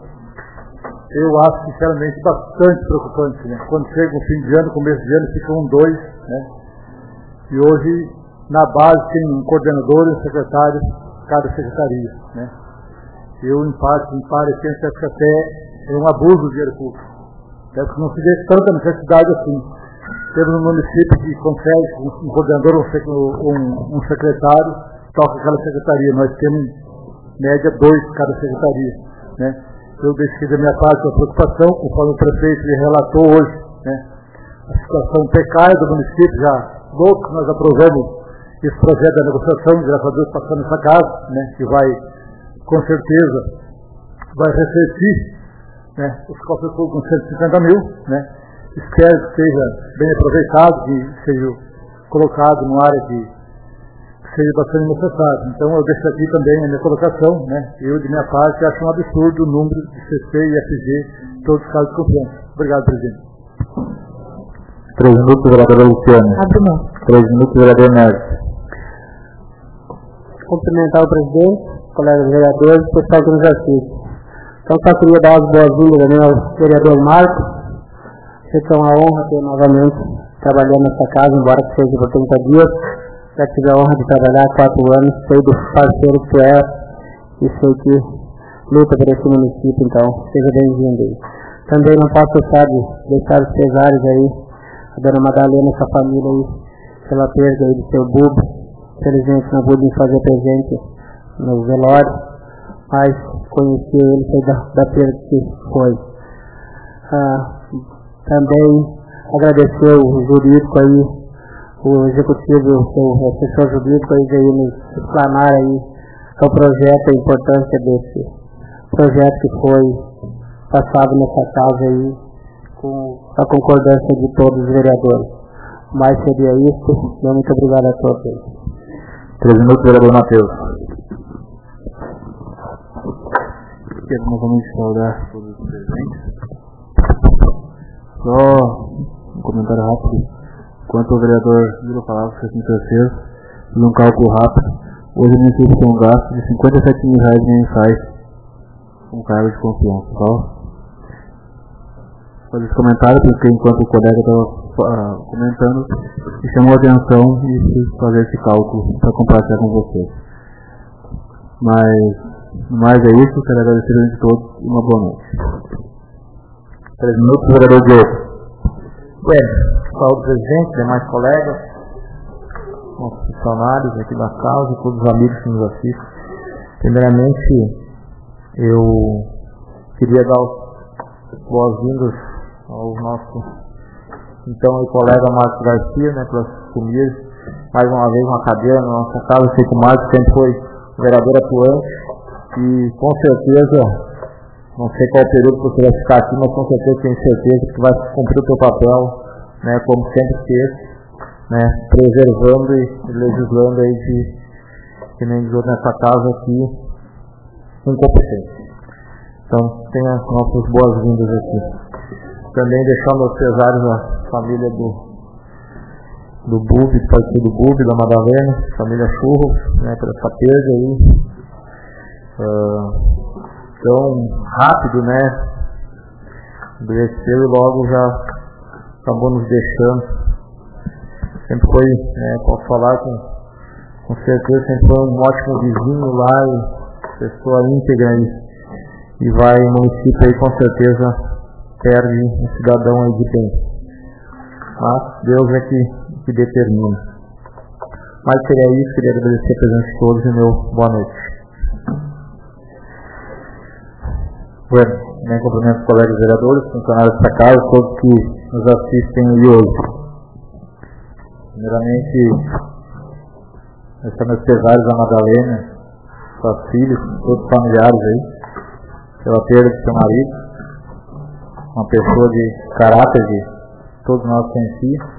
Eu acho, sinceramente, bastante preocupante, né? Quando chega o fim de ano, começo de ano, ficam 2, né? E hoje, na base, tem um coordenador e um secretário, cada secretaria, né? Eu, em parte, penso que até é um abuso do dinheiro público. Deve que não se vê tanta necessidade assim. Temos um município que consegue um coordenador ou um secretário, toca aquela secretaria. Nós temos, em média, 2 cada secretaria, né? Eu deixei da minha parte a preocupação, conforme o prefeito me relatou hoje, né? A situação precária do município, já louco, nós aprovamos esse projeto da negociação, graças a Deus passando nessa casa, né? Que vai, com certeza, vai refletir, né? Os cofres públicos com 150 mil, né? Espero que seja bem aproveitado, que seja colocado numa área que seja bastante necessário. Então eu deixo aqui também a minha colocação, né? Eu, de minha parte, acho um absurdo o número de CC e FG, todos os casos de confiança. Obrigado, presidente. 3 minutos, vereador Luciano. 3 minutos, vereador Neves. Cumprimentar o presidente, colegas vereadores e pessoal que nos assiste. Então só queria dar as boas-vindas também ao vereador Marco. É uma honra ter novamente trabalhando nessa casa, embora que seja por 30 dias. Já tive a honra de trabalhar há 4 anos, sei do parceiro que tu é e sei que luta por esse município, então seja bem-vindo aí. Também não posso deixar de deixar os pesares aí, a dona Madalena e sua família aí, pela perda aí do seu Bubo. Infelizmente não pude fazer presente no velório, mas conheci ele, sei da perda que foi. Também agradecer o jurídico aí, o executivo, o assessor jurídico aí veio nos explanar aí o projeto, a importância desse projeto que foi passado nessa casa aí, com a concordância de todos os vereadores. Mas seria isso, e muito obrigado a todos. 3 minutos, vereador Matheus. Quero novamente saudar todos os presentes. Só um comentário rápido. Enquanto o vereador Milo falava que assim terceiro, fiz um cálculo rápido. Hoje o município tem um gasto de R$57 mil mensais com cargo de confiança. Só fazer esse comentário, porque enquanto o colega estava comentando, me chamou a atenção e fiz fazer esse cálculo para compartilhar com vocês. Mas, mais é isso, quero agradecer a todos e uma boa noite. 3 minutos, vereador Diogo. Saúde, presidente, demais colegas, nossos funcionários aqui da casa, todos os amigos que nos assistem. Primeiramente, eu queria dar as boas-vindas ao nosso então colega Marcos Garcia, né, para assumir mais uma vez uma cadeira na nossa casa. Eu sei que o Marcos sempre foi vereador atuante e com certeza, não sei qual período que você vai ficar aqui, mas com certeza tenho certeza que vai cumprir o teu papel, né, como sempre fez, né, preservando e legislando aí que nem diz nessa casa aqui, incompetência. Então, tenha nossas boas-vindas aqui. Também deixar meus pesares à família do Bubi, parceiro do Bubi, da Madalena, família Churros, né, por essa perda aí. Tão rápido, né? Adoeceu e logo já acabou nos deixando. Sempre foi, né, posso falar com certeza, sempre foi um ótimo vizinho lá e pessoa íntegra e vai no município aí com certeza perde um cidadão aí de bem. Mas Deus é que determina. Mas seria isso, queria agradecer a presença de todos e meu boa noite. Bueno, também cumprimento os colegas vereadores, funcionários desta casa, todos que nos assistem hoje. Primeiramente, meus pesares a Madalena, suas filhas, todos os familiares aí, pela perda de seu marido, uma pessoa de caráter que todos nós conhecíamos.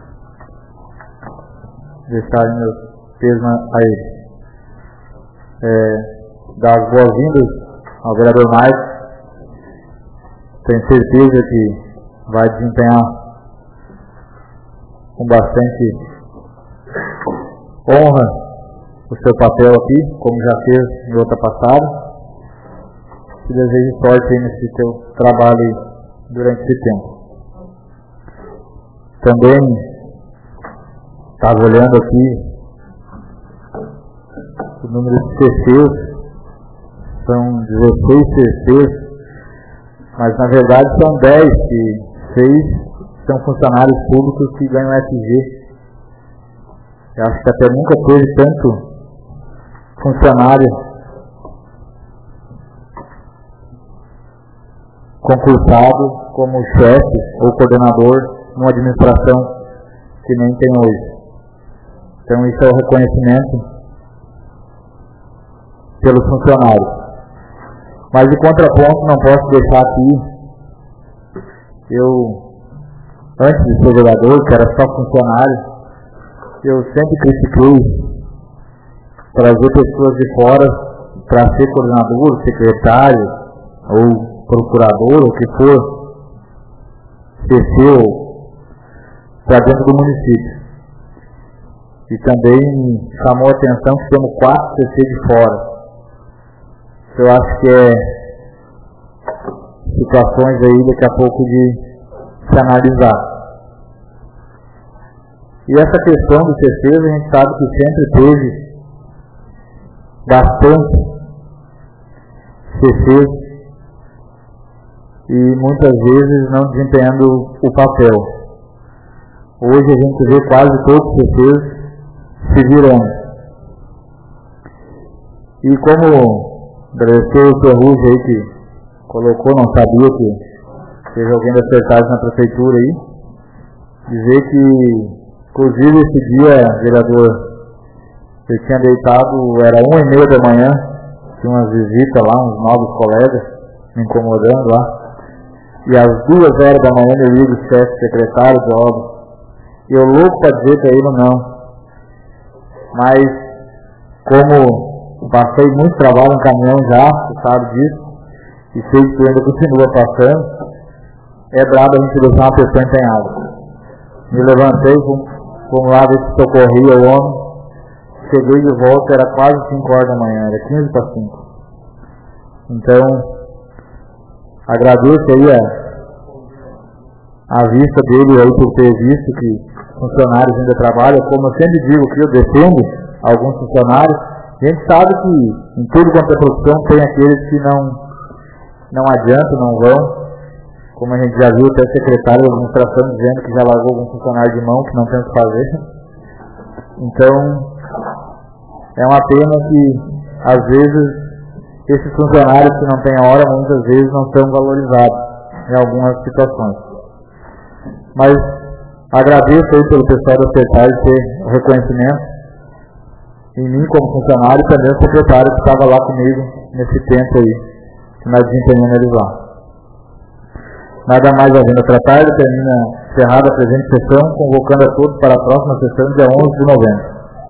Deixar meus pesos a ele. Dar as boas-vindas ao vereador Mike. Tenho certeza que vai desempenhar com bastante honra o seu papel aqui, como já fez em outra passada. Te desejo sorte aí nesse teu trabalho durante esse tempo. Também estava olhando aqui o número de CCs, são 16 CCs, mas na verdade são 10, que 6 são funcionários públicos que ganham FG. Eu acho que até nunca teve tanto funcionário concursado como chefe ou coordenador numa administração que nem tem hoje. Então isso é o reconhecimento pelos funcionários. Mas de contraponto não posso deixar aqui, eu antes de ser vereador, que era só funcionário, eu sempre critiquei trazer pessoas de fora para ser coordenador, secretário ou procurador, ou o que for, CC para dentro do município. E também chamou a atenção que temos 4 CC de fora. Eu acho que é situações aí daqui a pouco de se analisar. E essa questão do CCs, a gente sabe que sempre teve bastante CCs e muitas vezes não desempenhando o papel. Hoje a gente vê quase todos os CCs se virando. E como agradecer o Ferrugem aí que colocou, não sabia que teve alguém da secretaria na prefeitura aí, dizer que inclusive esse dia, vereador, eu tinha deitado, era 1h30 da manhã, tinha umas visitas lá, uns novos colegas me incomodando lá, e às 2h da manhã eu ligo o chefe secretário de obra, e eu louco para dizer para ele não, mas como passei muito trabalho no caminhão já, você sabe disso, e sei que ainda continua passando, é brabo a gente deixar uma pessoa empenhada. Me levantei, fomos lá ver se socorria o homem, cheguei de volta, era quase 5h da manhã, era 15 para 5. Então, agradeço aí a vista dele aí por ter visto que funcionários ainda trabalham, como eu sempre digo que eu defendo alguns funcionários. A gente sabe que em tudo quanto é profissão tem aqueles que não adiantam, não vão, como a gente já viu até o secretário da administração dizendo que já largou algum funcionário de mão que não tem o que fazer. Então, é uma pena que às vezes esses funcionários que não têm hora, muitas vezes não são valorizados em algumas situações. Mas agradeço aí pelo pessoal da secretaria ter o reconhecimento em mim como funcionário e também o secretário que estava lá comigo nesse tempo aí que nós desempenhamos eles lá. Nada mais havendo a tratar, termina encerrada a presente sessão, convocando a todos para a próxima sessão dia 11 de novembro.